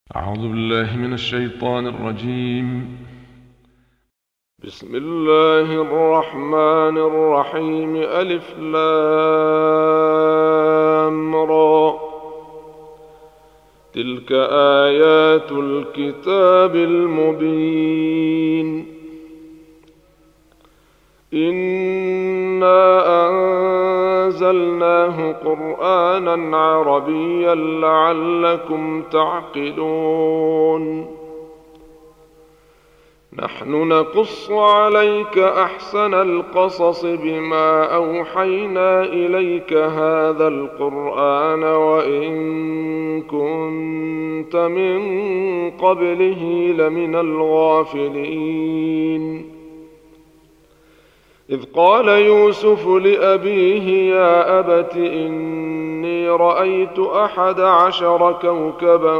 أعوذ بالله من الشيطان الرجيم. بسم الله الرحمن الرحيم. ألف لام را. تلك آيات الكتاب المبين. إنا أنزلناه قرآنا عربيا لعلكم تعقلون. نحن نقص عليك أحسن القصص بما أوحينا إليك هذا القرآن وإن كنت من قبله لمن الغافلين. إذ قال يوسف لأبيه يا أبت إني رأيت 11 كوكبا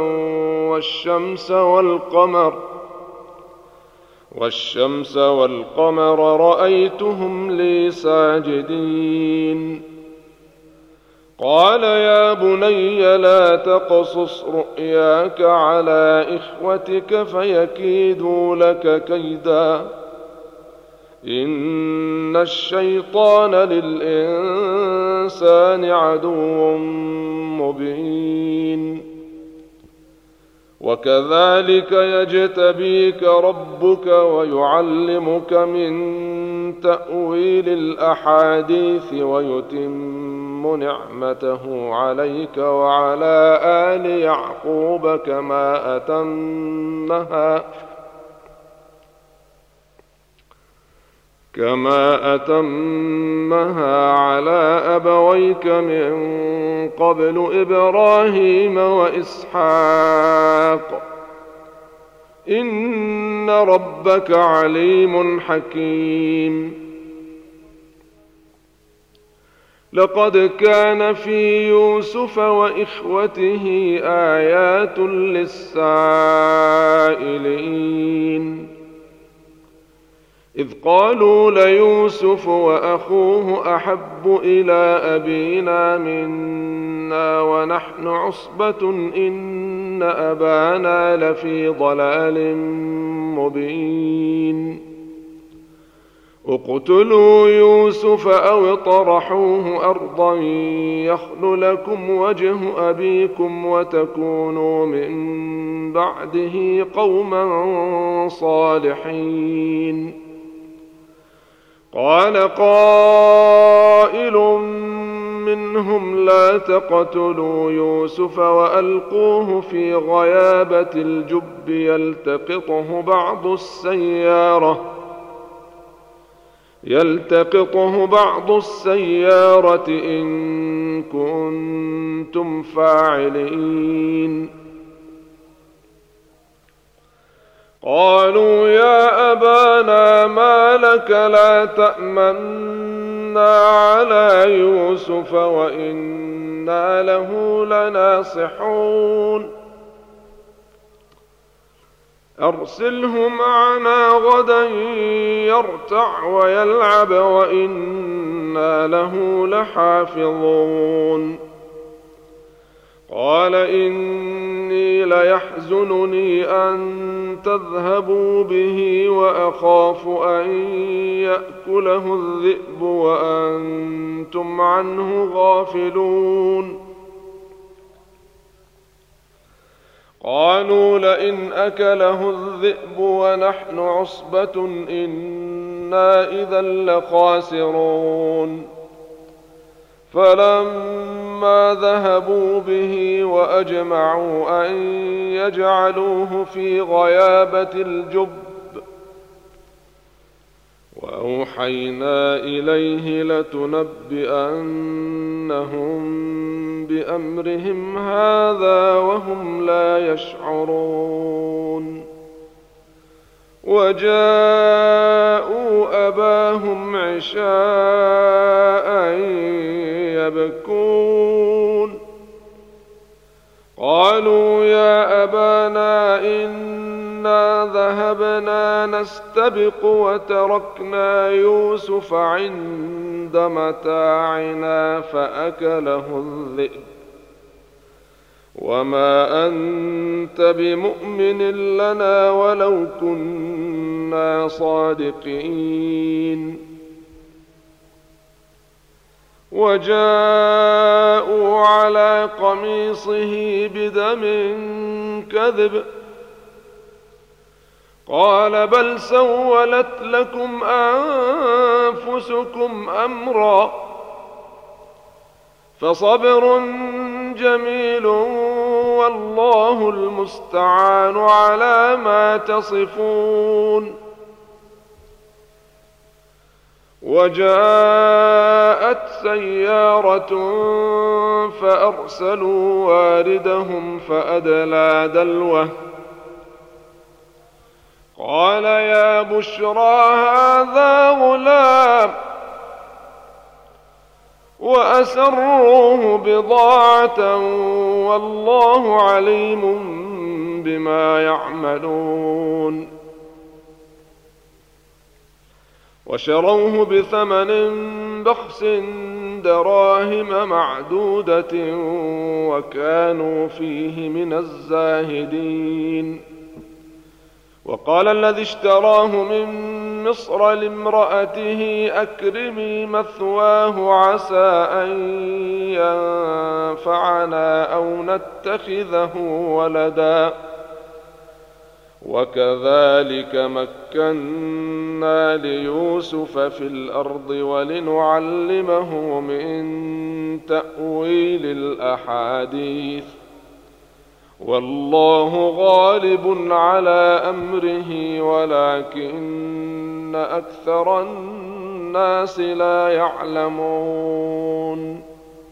والشمس والقمر رأيتهم لي ساجدين. قال يا بني لا تقصص رؤياك على إخوتك فيكيدوا لك كيدا إن الشيطان للإنسان عدو مبين. وكذلك يجتبيك ربك ويعلمك من تأويل الأحاديث ويتم نعمته عليك وعلى آل يعقوب كما أتمها على أبويك من قبل إبراهيم وإسحاق إن ربك عليم حكيم. لقد كان في يوسف وإخوته آيات للسائلين. إذ قالوا ليوسف وأخوه أحب إلى أبينا منا ونحن عصبة إن أبانا لفي ضلال مبين. اقتلوا يوسف أو اطرحوه أرضا يخل لكم وجه أبيكم وتكونوا من بعده قوما صالحين. قال قائل منهم لا تقتلوا يوسف وألقوه في غيابة الجب يلتقطه بعض السيارة إن كنتم فاعلين. قالوا يا أبانا ما لك لا تأمنا على يوسف وإنا له لناصحون. أرسله معنا غدا يرتع ويلعب وإنا له لحافظون. قال إني ليحزنني أن تذهبوا به وأخاف أن يأكله الذئب وأنتم عنه غافلون. قالوا لئن أكله الذئب ونحن عصبة إنا إذا لخاسرون. فلما ذهبوا به وأجمعوا أن يجعلوه في غيابة الجب وأوحينا إليه لتنبئنهم بأمرهم هذا وهم لا يشعرون. وجاءوا أباهم عشاء يبكون. قالوا يا أبانا إنا ذهبنا نستبق وتركنا يوسف عند متاعنا فأكله الذئب وما أنت بمؤمن لنا ولو كنا صادقين. وجاءوا على قميصه بدم كذب قال بل سولت لكم أنفسكم أمرا فصبر جميل والله المستعان على ما تصفون. وجاءت سيارة فأرسلوا واردهم فأدلى دلوه قال يا بشرى هذا غلام وأسروه بضاعة والله عليم بما يعملون. وشروه بثمن بخس دراهم معدودة وكانوا فيه من الزاهدين. وقال الذي اشتراه من مصر لامرأته أكرمي مثواه عسى أن ينفعنا أو نتخذه ولدا وكذلك مكنا ليوسف في الأرض ولنعلمه من تأويل الأحاديث والله غالب على أمره ولكن أكثر الناس لا يعلمون.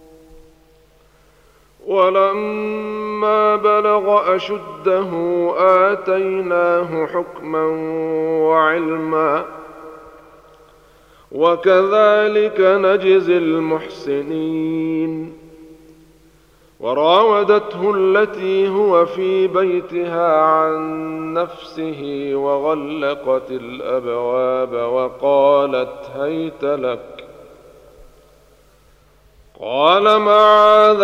ولما بلغ أشده آتيناه حكما وعلما وكذلك نجزي المحسنين. وراودته التي هو في بيتها عن نفسه وغلقت الأبواب وقالت هيت لك قال معاذ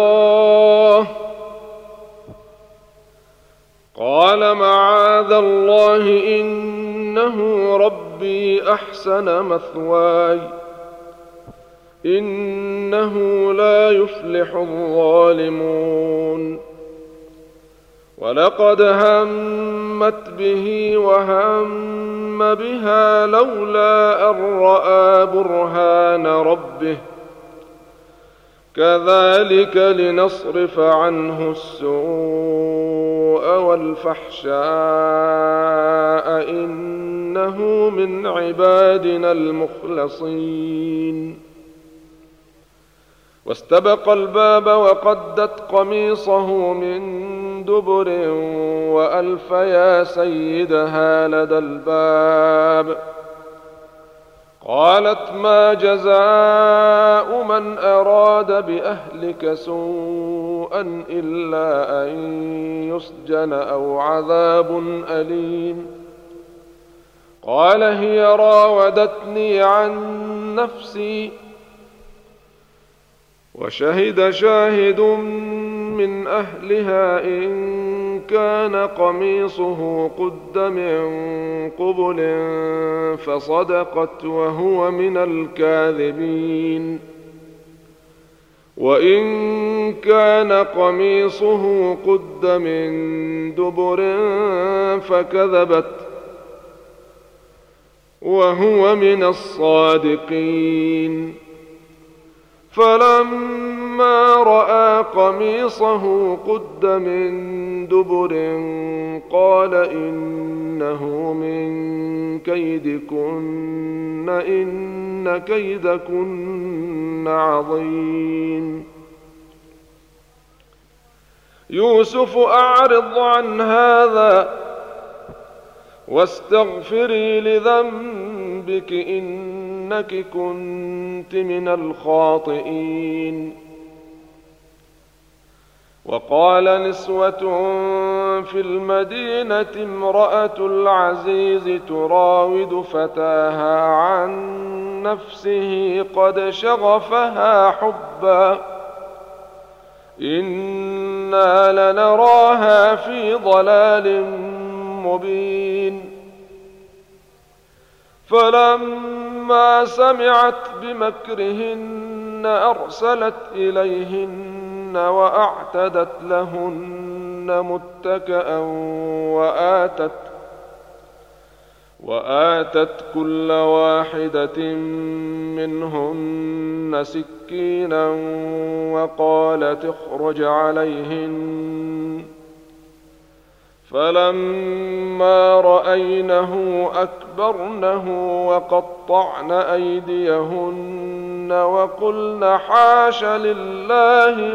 الله إنه ربي أحسن مثواي إنه لا يفلح الظالمون. ولقد همت به وهم بها لولا أن رأى برهان ربه كذلك لنصرف عنه السوء والفحشاء إنه من عبادنا المخلصين. واستبق الباب وقدت قميصه من دبر وألف يا سيدها لدى الباب قالت ما جزاء من أراد بأهلك سوءا إلا أن يسجن أو عذاب أليم. قال هي راودتني عن نفسي وشهد شاهد من أهلها إن كان قميصه قد من قبل فصدقت وهو من الكاذبين وإن كان قميصه قد من دبر فكذبت وهو من الصادقين. فلما رأى قميصه قد من دبر قال إنه من كيدكن إن كيدكن عظيم. يوسف أعرض عن هذا واستغفري لذنبك إنك كنت من الخاطئين. وقال نسوة في المدينة امرأة العزيز تراود فتاها عن نفسه قد شغفها حبا إنا لنراها في ضلال مبين. فلما سمعت بمكرهن أرسلت إليهن وأعتدت لهن متكئا وآتت كل واحدة منهن سكينا وقالت اخرج عليهن. فلما رأينه أكبرنه وقطعن أيديهن وقلن حاش لله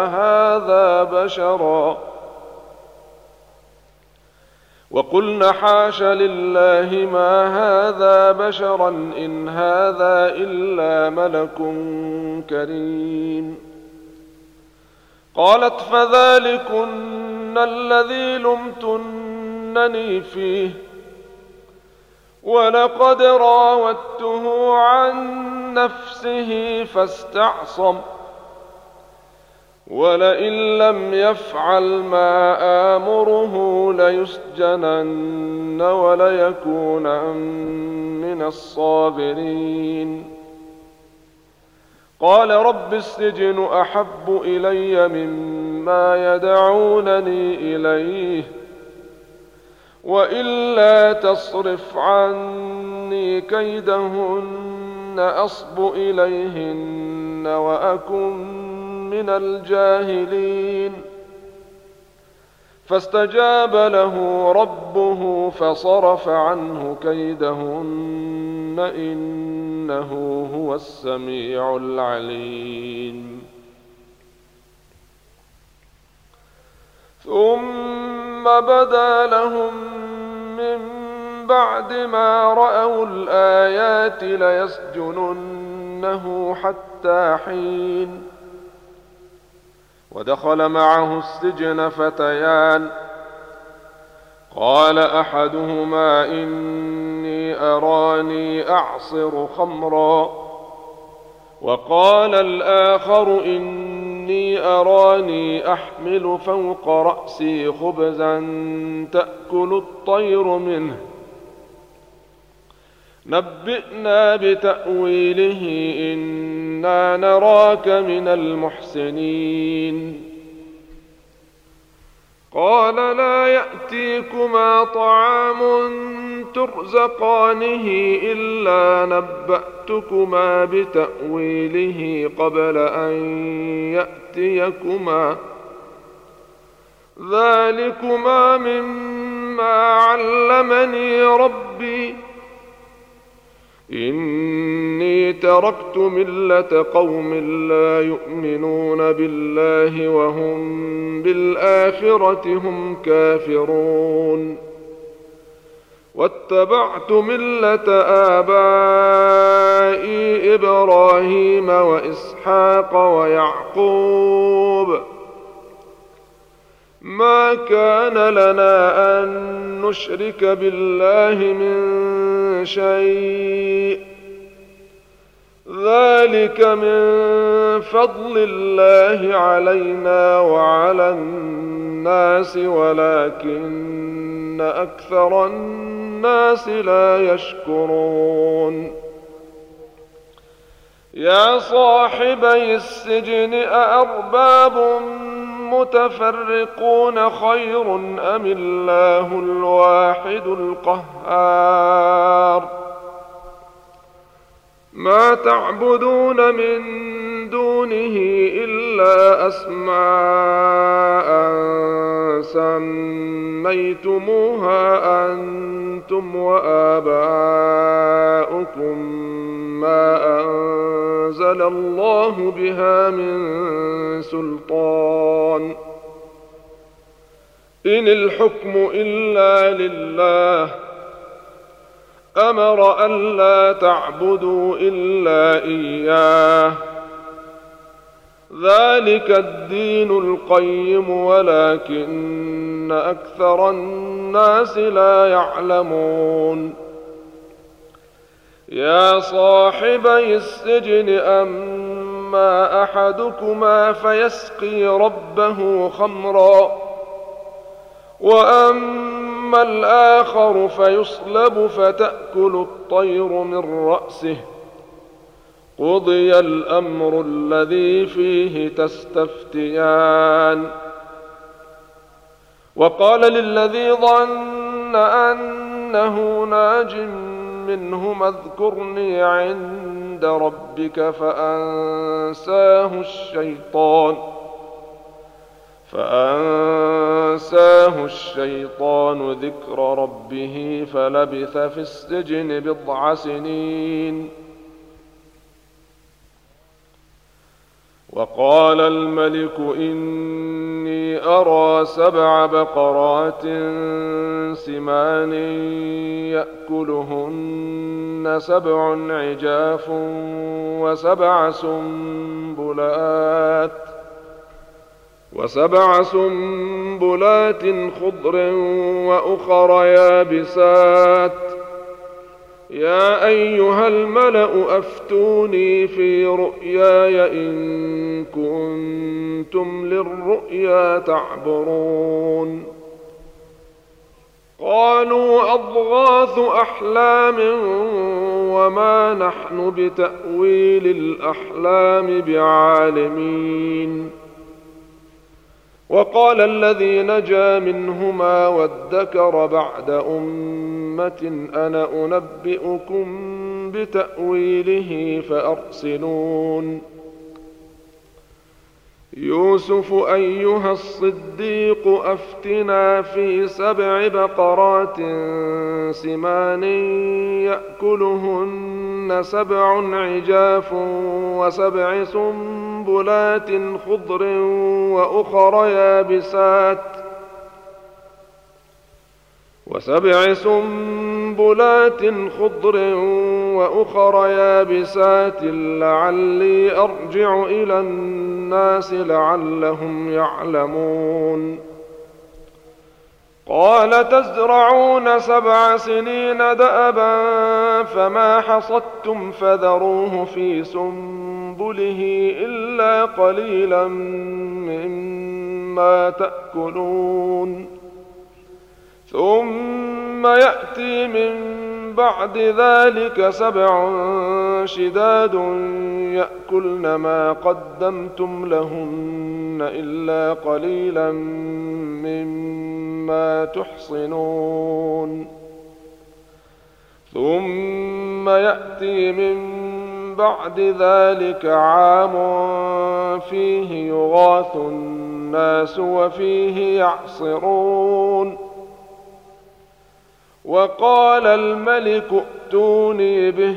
ما هذا بشرا إن هذا إلا ملك كريم. قالت فذلكن الذي لمتنني فيه ولقد راودته عن نفسه فاستعصم ولئن لم يفعل ما آمره ليسجنن وليكونن من الصاغرين. قال رب السجن أحب إلي مما يدعونني إليه وإلا تصرف عني كيدهن أصب إليهن وأكن من الجاهلين. فاستجاب له ربه فصرف عنه كيدهن إنه هو السميع العليم. ثم بدا لهم من بعد ما رأوا الآيات ليسجننه حتى حين. ودخل معه السجن فتيان قال أحدهما إني أراني أعصر خمرا وقال الآخر إني أراني أحمل فوق رأسي خبزا تأكل الطير منه نبئنا بتأويله إنا نراك من المحسنين. قال لا يأتيكما طعام ترزقانه إلا نبأتكما بتأويله قبل أن يأتيكما ذلكما مما علمني ربي إني تركت ملة قوم لا يؤمنون بالله وهم بالآخرة هم كافرون واتبعت ملة آبائي إبراهيم وإسحاق ويعقوب ما كان لنا أن نشرك بالله من شيء ذلك من فضل الله علينا وعلى الناس ولكن أكثر الناس لا يشكرون. يا صاحبي السجن أأرباب متفرقون خير أم الله الواحد القهار. ما تعبدون من دونه إلا أسماء سميتموها أنتم وآباؤكم ما أنزل الله بها من سلطان إن الحكم إلا لله أمر ألا تعبدوا إلا إياه ذلك الدين القيم ولكن أكثر الناس لا يعلمون. يا صاحبي السجن أما أما أحدكما فيسقي ربه خمرا وأما الآخر فيصلب فتأكل الطير من رأسه قضي الأمر الذي فيه تستفتيان. وقال للذي ظن أنه ناج منهما اذكرني عند ربك فأنساه الشيطان ذكر ربه فلبث في السجن 10 سنين. وقال الملك إني أرى 7 بقرات سمان يأكلهن 7 عجاف و7 سنبلات خضر وأخر يابسات يا أيها الملأ أفتوني في رؤياي إن كنتم للرؤيا تعبرون. قالوا أضغاث أحلام وما نحن بتأويل الأحلام بعالمين. وقال الذي نجا منهما وادكر بعد أمة أنا أنبئكم بتأويله فأرسلون. يوسف أيها الصديق أفتنا في 7 بقرات سمان يأكلهن 7 عجاف و7 سنبلات خضر وأخر يابسات لعلي أرجع إلى الناس لعلهم يعلمون. قال تزرعون 7 سنين دأبا فما حصدتم فذروه في سنبله إلا قليلا مما تأكلون. ثم يأتي من بعد ذلك 7 شداد يأكلن ما قدمتم لهن إلا قليلا مما تحصنون. ثم يأتي من بعد ذلك عام فيه يغاث الناس وفيه يعصرون. وقال الملك ائتوني به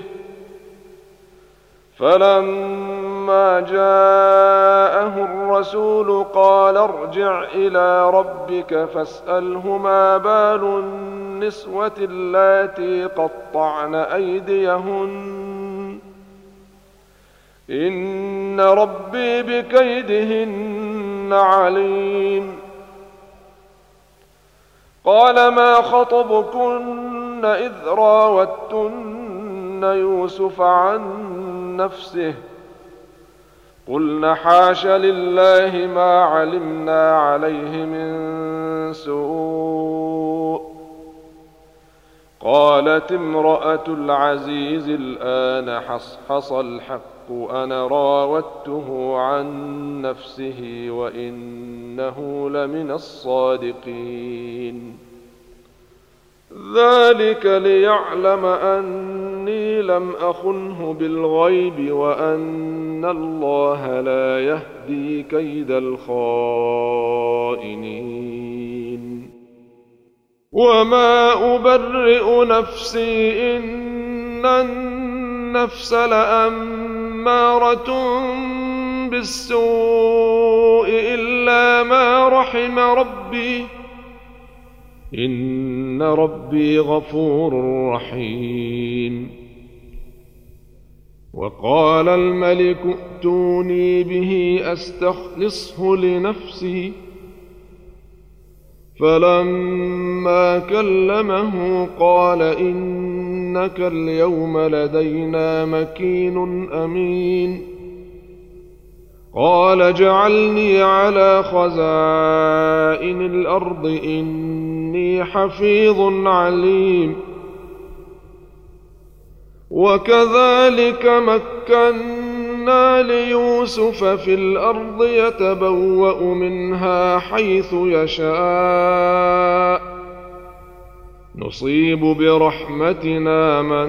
فلما جاءه الرسول قال ارجع إلى ربك فاسأله ما بال النسوة اللاتي قطعن أيديهن إن ربي بكيدهن عليم. قال ما خطبكن إذ راوتن يوسف عن نفسه قلن حاش لله ما علمنا عليه من سوء. قالت امرأة العزيز الآن حصحص الحق أنا راودته عن نفسه وإنه لمن الصادقين. ذلك ليعلم أني لم أخنه بالغيب وأن الله لا يهدي كيد الخائنين. وما أبرئ نفسي إن النفس لأمارة بالسوء إلا ما رحم ربي إن ربي غفور رحيم. وقال الملك ائتوني به أستخلصه لنفسي فلما كلمه قال إنك اليوم لدينا مكين أمين. قال اجعلني على خزائن الأرض إني حفيظ عليم. وكذلك مكنا ليوسف في الأرض يتبوأ منها حيث يشاء نصيب برحمتنا من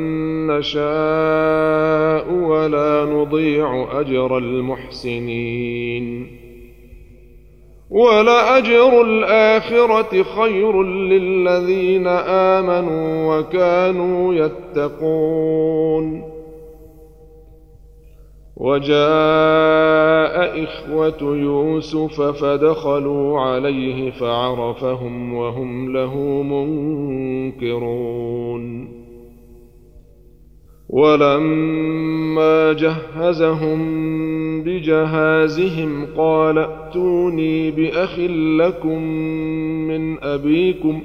نشاء ولا نضيع أجر المحسنين. ولأجر الآخرة خير للذين آمنوا وكانوا يتقون. وجاء إخوة يوسف فدخلوا عليه فعرفهم وهم له منكرون. ولما جهزهم بجهازهم قال ائتوني بأخ لكم من أبيكم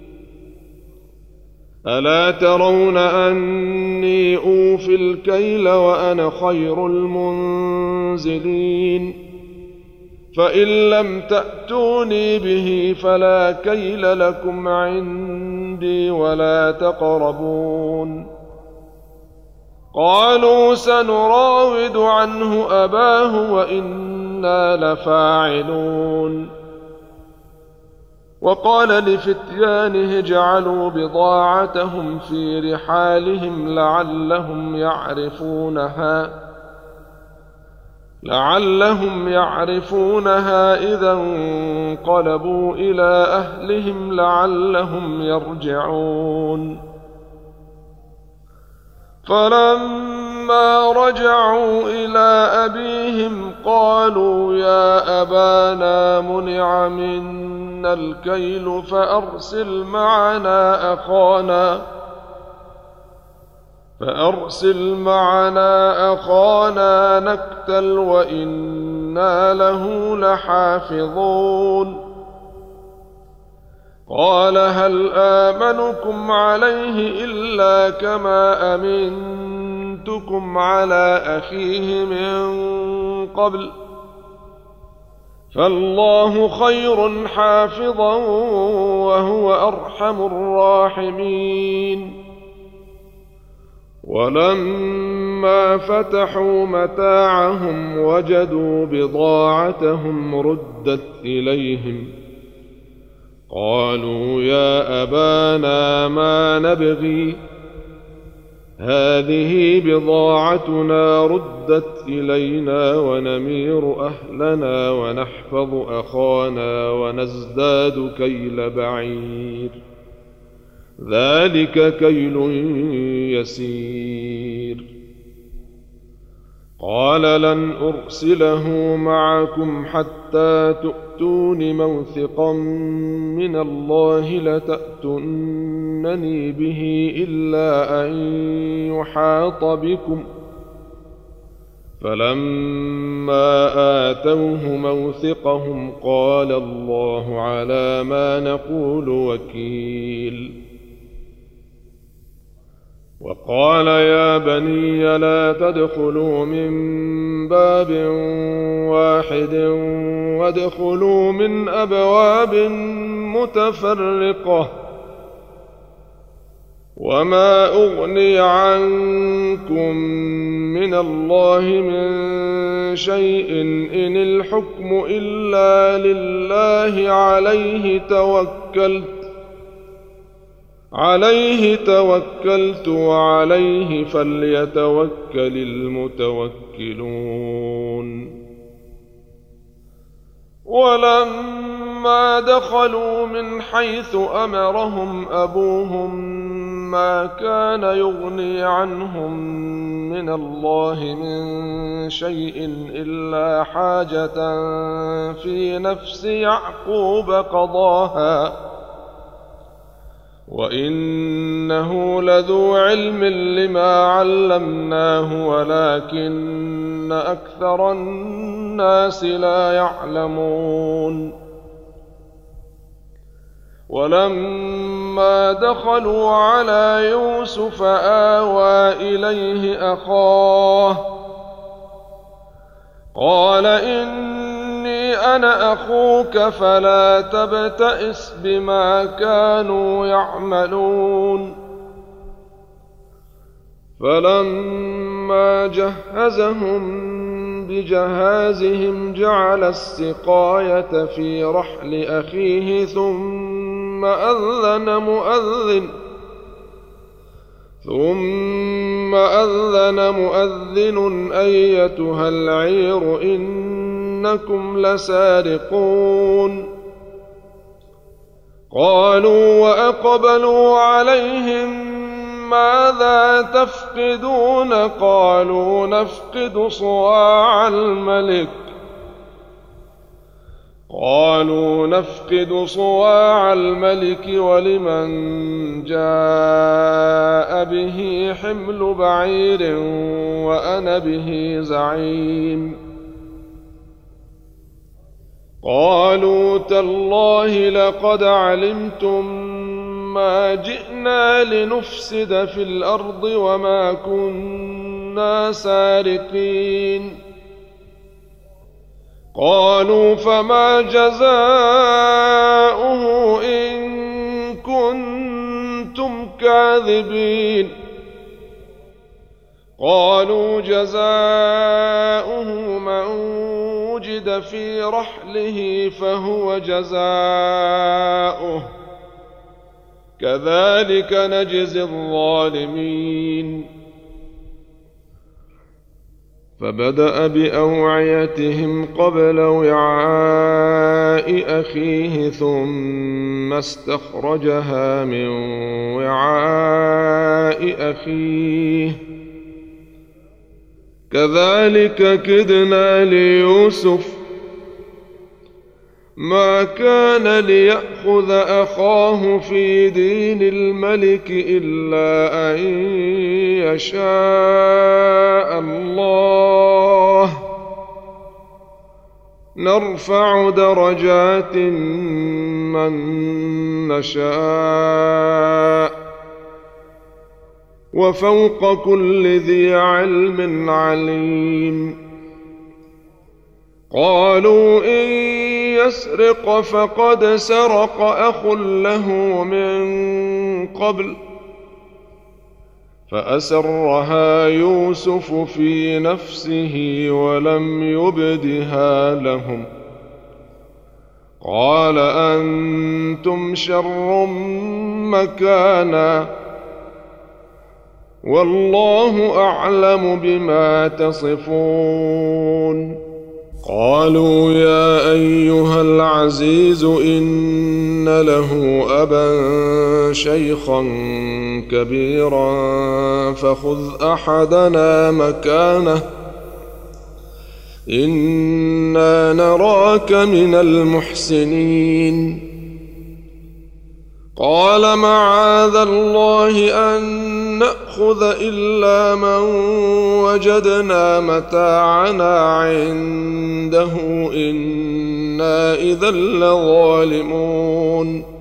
ألا ترون أني أوفي الكيل وأنا خير المنزلين. فإن لم تأتوني به فلا كيل لكم عندي ولا تقربون. قالوا سنراود عنه أباه وإنا لفاعلون. وقال لفتيانه اجعلوا بضاعتهم في رحالهم لعلهم يعرفونها إذا انقلبوا إلى أهلهم لعلهم يرجعون. فلما رجعوا إلى أبيهم قالوا يا أبانا منع منا الكيل فأرسل معنا أخانا نكتل وإنا له لحافظون. قال هل آمنكم عليه إلا كما أمنتكم على أخيه من قبل فالله خير حافظا وهو أرحم الراحمين. ولما فتحوا متاعهم وجدوا بضاعتهم ردت إليهم قالوا يا أبانا ما نبغي هذه بضاعتنا ردت إلينا ونمير أهلنا ونحفظ أخانا ونزداد كيل بعير ذلك كيل يسير. قال لن أرسله معكم حتى تؤتون موثقا من الله لتأتونني به إلا أن يحاط بكم. فلما آتوه موثقهم قال الله على ما نقول وكيل. وقال يا بني لا تدخلوا من باب واحد وادخلوا من أبواب متفرقة وما أغني عنكم من الله من شيء إن الحكم إلا لله عليه توكلت وعليه فليتوكل المتوكلون. ولما دخلوا من حيث أمرهم أبوهم ما كان يغني عنهم من الله من شيء إلا حاجة في نفس يعقوب قضاها وإنه لذو علم لما علمناه ولكن أكثر الناس لا يعلمون. ولما دخلوا على يوسف آوى إليه أخاه قال إني أنا أخوك فلا تبتئس بما كانوا يعملون. فلما جهزهم بجهازهم جعل السقاية في رحل أخيه ثم أذن مؤذن أيتها العير إنكم لسارقون. قالوا وأقبلوا عليهم ماذا تفقدون؟ قالوا نفقد صواع الملك ولمن جاء به حمل بعير وأنا به زعيم. قالوا تالله لقد علمتم ما جئنا لنفسد في الأرض وما كنا سارقين. قالوا فما جزاؤه إن كنتم كاذبين؟ قالوا جزاؤه من وجد في رحله فهو جزاؤه كذلك نجزي الظالمين. فبدأ بأوعيتهم قبل وعاء أخيه ثم استخرجها من وعاء أخيه كذلك كدنا ليوسف ما كان ليأخذ أخاه في دين الملك إلا أن يشاء الله نرفع درجات من نشاء وفوق كل ذي علم عليم. قالوا إن يسرق فقد سرق أخ له من قبل فأسرها يوسف في نفسه ولم يبدها لهم. قال أنتم شر مكانا والله أعلم بما تصفون. قالوا يا أيها العزيز إن له أبا شيخا كبيرا فخذ أحدنا مكانه إنا نراك من المحسنين. قال معاذ الله أن نأخذ إلا من وجدنا متاعنا عنده إنا إذا لظالمون.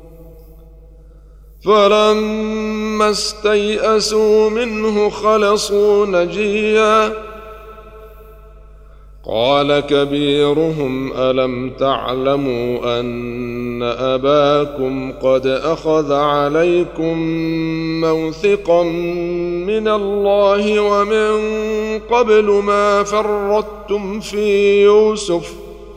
فلما استيئسوا منه خلصوا نجيا. قال كبيرهم ألم تعلموا أن أباكم قد أخذ عليكم موثقا من الله ومن قبل ما فرطتم في يوسف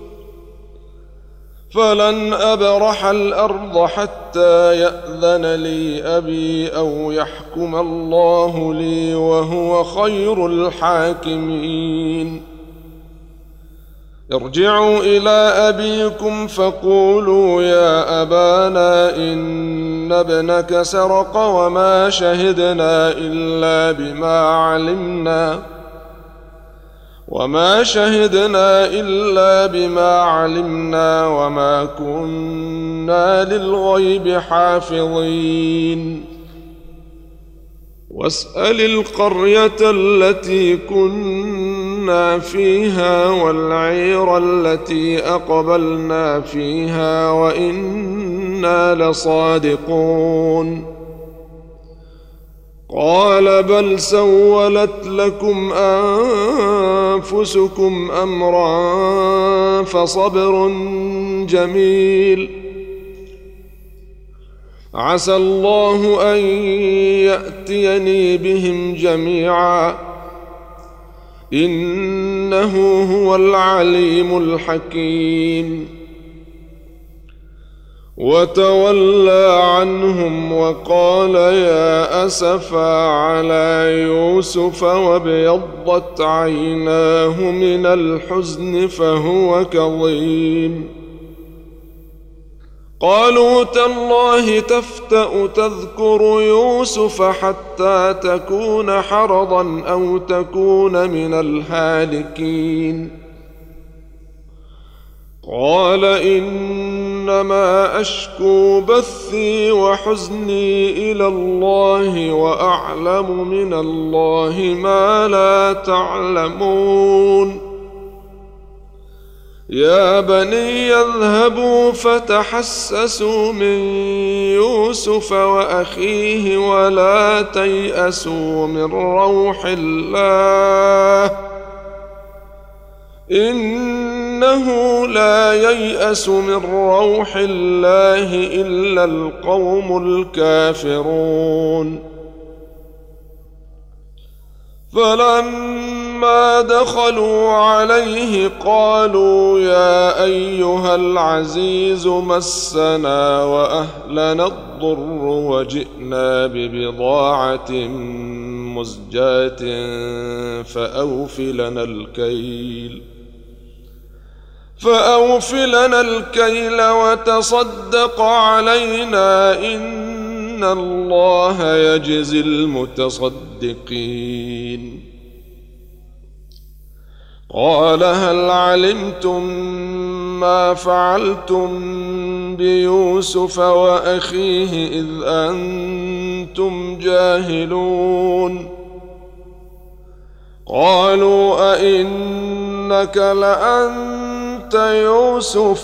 فلن أبرح الأرض حتى يأذن لي أبي أو يحكم الله لي وهو خير الحاكمين. ارجعوا إلى أبيكم فقولوا يا أبانا إن ابنك سرق وما شهدنا إلا بما علمنا وما كنا للغيب حافظين. واسأل القرية التي كنا فيها والعير التي أقبلنا فيها وإنا لصادقون. قال بل سولت لكم أنفسكم أمرا فصبر جميل عسى الله أن يأتيني بهم جميعا إنه هو العليم الحكيم وتولى عنهم وقال يا أسفا على يوسف وابيضت عيناه من الحزن فهو كظيم قالوا تالله تفتأ تذكر يوسف حتى تكون حرضا أو تكون من الهالكين قال إنما أشكو بثي وحزني إلى الله وأعلم من الله ما لا تعلمون يا بني اذهبوا فتحسسوا من يوسف وأخيه ولا تيأسوا من روح الله إنه لا ييأس من روح الله إلا القوم الكافرون فلما دخلوا عليه قالوا يا أيها العزيز مسنا وأهلنا الضر وجئنا ببضاعة مزجاة فأوف لنا الكيل وتصدق علينا إن الله يجزي المتصدقين قال هل علمتم ما فعلتم بيوسف وأخيه إذ أنتم جاهلون قالوا أئنك لأنت يوسف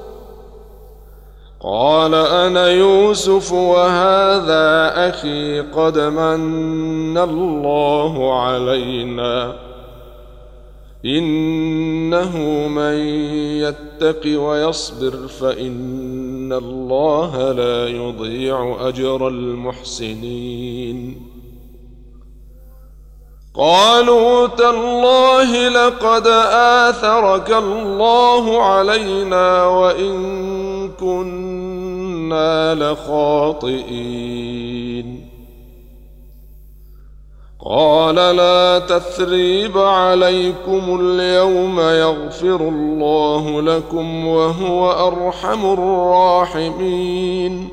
قال أنا يوسف وهذا أخي قد من الله علينا إنه من يتق ويصبر فإن الله لا يضيع أجر المحسنين قالوا تالله لقد آثرك الله علينا وإن كنا لخاطئين قال لا تثريب عليكم اليوم يغفر الله لكم وهو أرحم الراحمين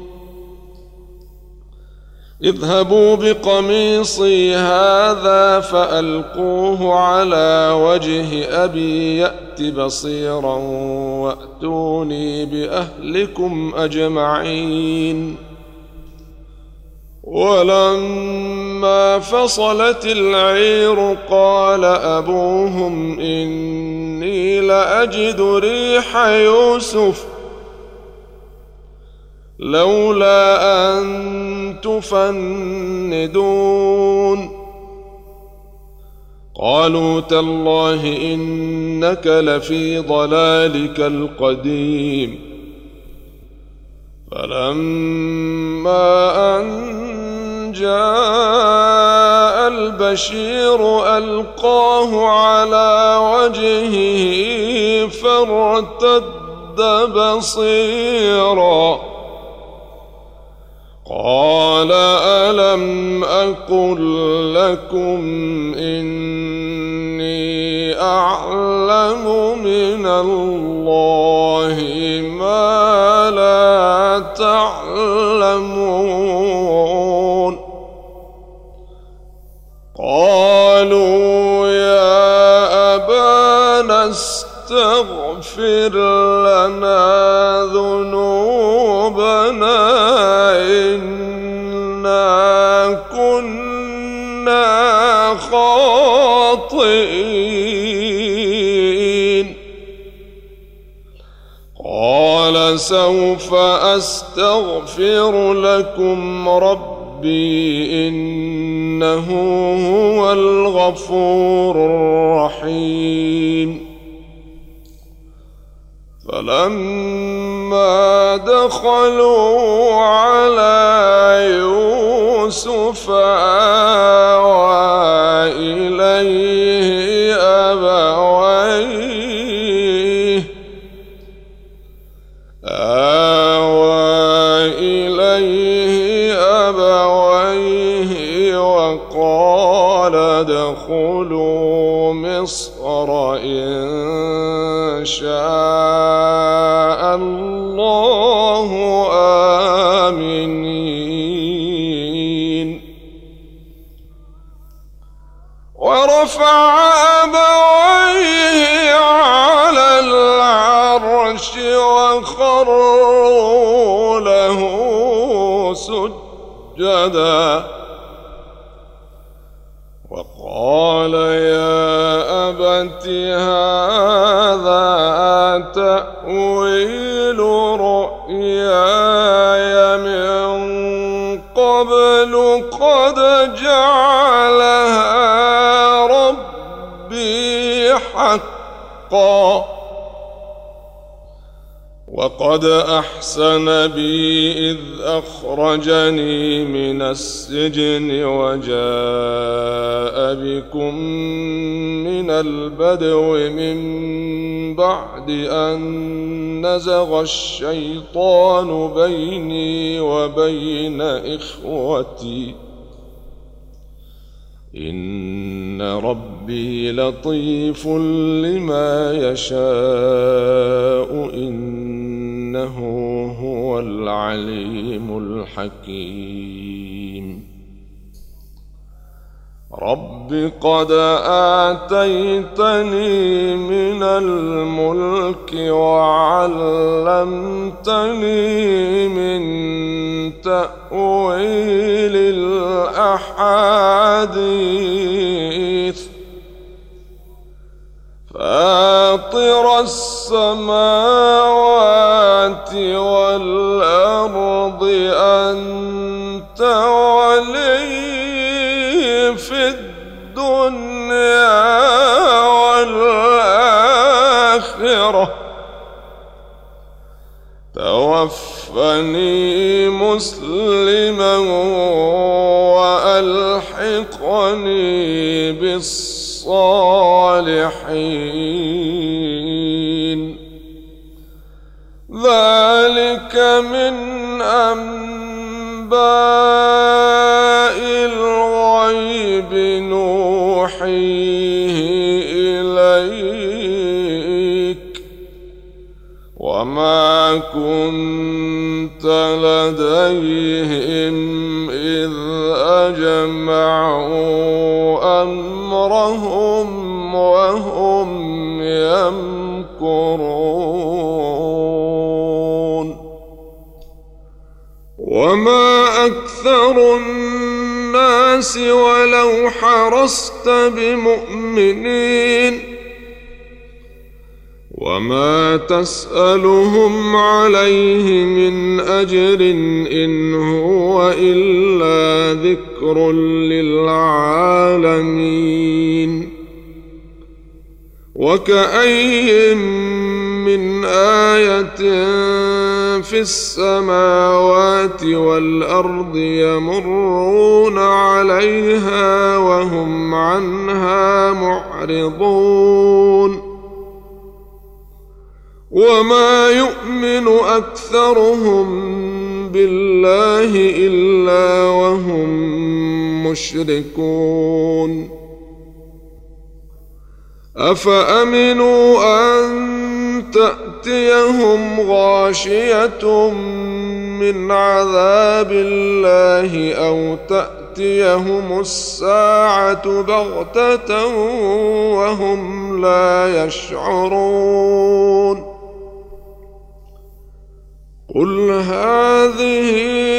اذهبوا بقميصي هذا فألقوه على وجه أبي يأت بصيرا وأتوني بأهلكم أجمعين ولما فصلت العير قال أبوهم إني لأجد ريح يوسف لولا أن تفندون قالوا تالله إنك لفي ضلالك القديم فلما أن جاء البشير ألقاه على وجهه فارتد بصيرا قال ألم أقل لكم إني أعلم من الله ما لا تعلمون قالوا يا أبانا استغفر لنا ذنوبنا إنا كنا خاطئين قال سوف أستغفر لكم ربي ربي إنه هو الغفور الرحيم. فلما دخلوا على يوسف آوى إليه أبويه وقال ادخلوا مصر إن شاء الله آمنين. ورفع أبويه على العرش وخروا له سجدا وقال يا أبت هذا تأويل رؤياي من قبل قد جعلها ربي حقا وقد أحسن بي إذ أخرجني من السجن وجاء بكم من البدو من بعد أن نزغ الشيطان بيني وبين إخوتي إن ربي لطيف لما يشاء إنه هو العليم الحكيم. رب قد آتيتني من الملك وعلمتني من تأويل الأحاديث فاطر السماوات والأرض أنت ولي في الدنيا والآخرة توفني مسلما وألحقني بالصالحين. ذلك من أنباء الغيب نوحيه إليك وما كنت لديهم إذ أجمعوا أمرهم وهم يمكرون. وما أكثر الناس ولو حرصت بمؤمنين وما تسألهم عليه من أجر إن هو إلا ذكر للعالمين. وكأي من آية في السماوات والأرض يمرون عليها وهم عنها معرضون وما يؤمن أكثرهم بالله إلا وهم مشركون. أفأمنوا أن تأتيهم غاشية من عذاب الله أو تأتيهم الساعة بغتة وهم لا يشعرون. قل هذه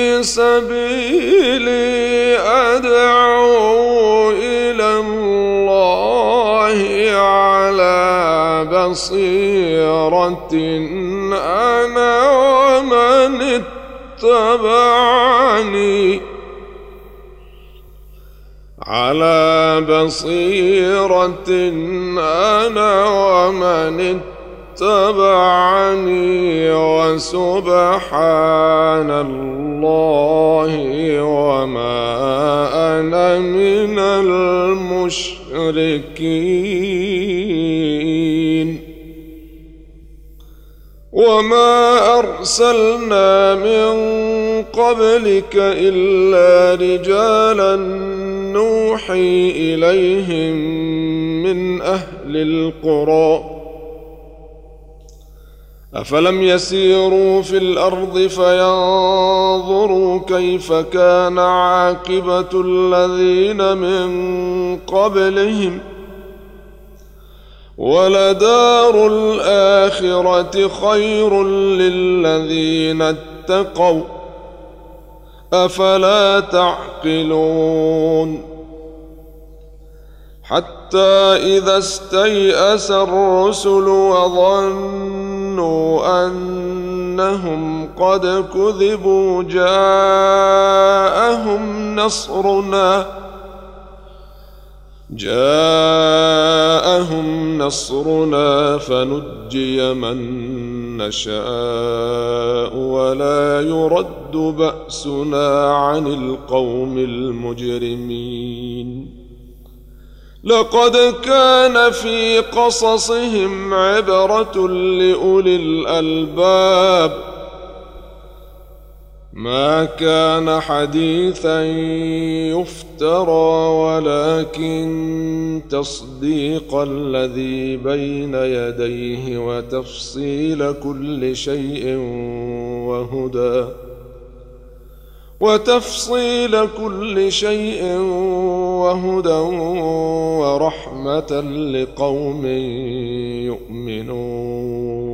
سبيلي أدعو إلى الله على بصيرة أنا ومن اتبعني على بصيرة أنا ومن اتبعني وسبحان الله وما أنا من المشركين. وما أرسلنا من قبلك إلا رجالا نوحي إليهم من أهل القرى أفلم يسيروا في الأرض فينظروا كيف كان عاقبة الذين من قبلهم ولدار الآخرة خير للذين اتقوا أفلا تعقلون. حتى إذا استيأس الرسل وظنوا أنهم قد كذبوا جاءهم نصرنا فنجي من نشاء ولا يرد بأسنا عن القوم المجرمين. لقد كان في قصصهم عبرة لأولي الألباب ما كان حديثا يفترى ولكن تصديق الذي بين يديه وتفصيل كل شيء وهدى ورحمة لقوم يؤمنون.